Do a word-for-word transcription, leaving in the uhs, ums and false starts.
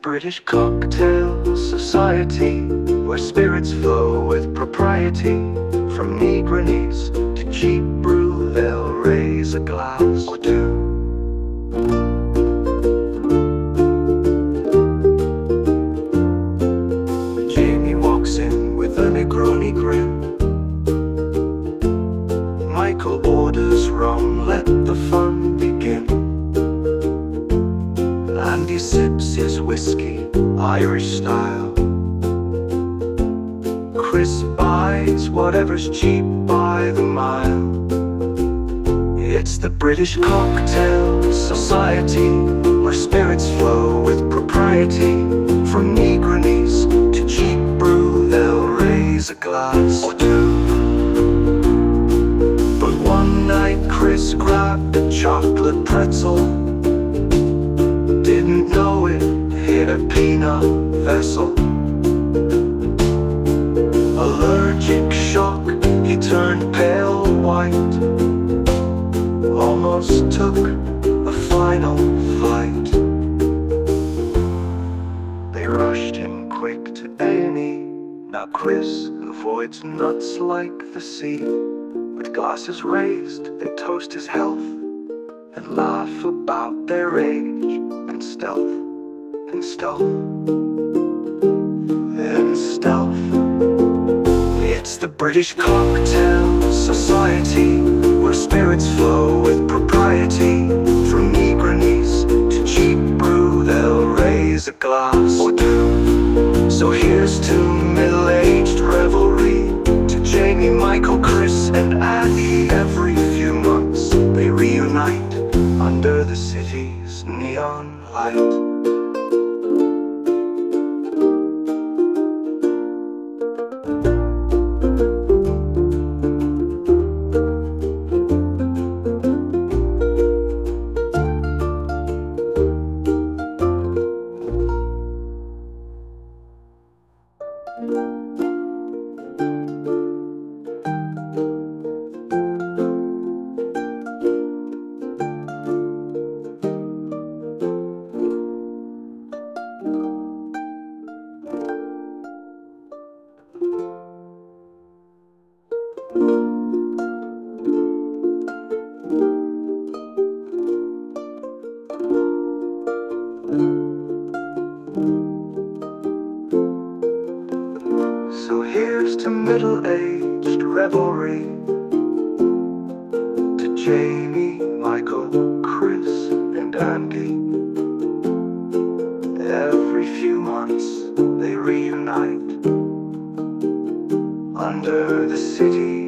British Cocktail Society, where spirits flow with propriety. From Negronis to cheap brew, they'll raise a glass or two. Jamie walks in with a Negroni grin. Michael orders rum, let the fun begin. Andy sips his whiskey, Irish style. Chris buys whatever's cheap by the mile. It's the British Cocktail Society, where spirits flow with propriety. From Negronis to cheap brew, they'll raise a glass or two. But one night Chris grabbed a chocolate pretzel. Didn't know it hit a peanut vessel. Allergic shock, he turned pale white. Almost took a final flight. They rushed him quick to A and E. Now Chris avoids nuts like the sea. With glasses raised, they toast his health and laugh about their age and stealth, and stealth, and stealth. It's the British Cocktail Society, where spirits flow with propriety. From Negronis to cheap brew, they'll raise a glass or two. So here's to middle-aged revelry, to Jamie, Michael, Chris and Andy. Every few months they reunite under the city's neon light. So here's to middle-aged revelry, to Jamie, Michael, Chris and Andy. Every few months they reunite under the city